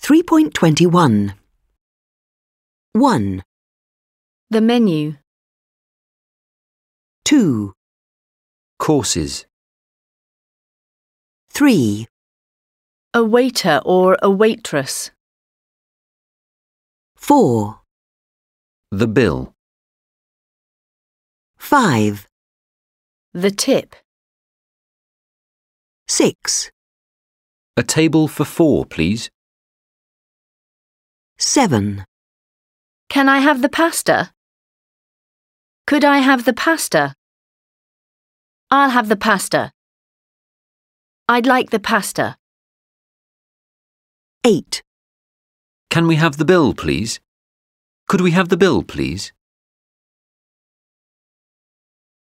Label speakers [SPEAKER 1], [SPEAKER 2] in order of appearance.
[SPEAKER 1] 3.21. 1,
[SPEAKER 2] The menu.
[SPEAKER 1] 2,
[SPEAKER 3] Courses.
[SPEAKER 1] 3,
[SPEAKER 2] A waiter or a waitress.
[SPEAKER 1] 4,
[SPEAKER 3] The bill.
[SPEAKER 1] 5,
[SPEAKER 2] The tip.
[SPEAKER 1] 6,
[SPEAKER 3] A table for 4, please.
[SPEAKER 1] 7,
[SPEAKER 2] Can I have the pasta? Could I have the pasta? I'll have the pasta. I'd like the pasta.
[SPEAKER 1] 8,
[SPEAKER 3] Can we have the bill, please? Could we have the bill, please?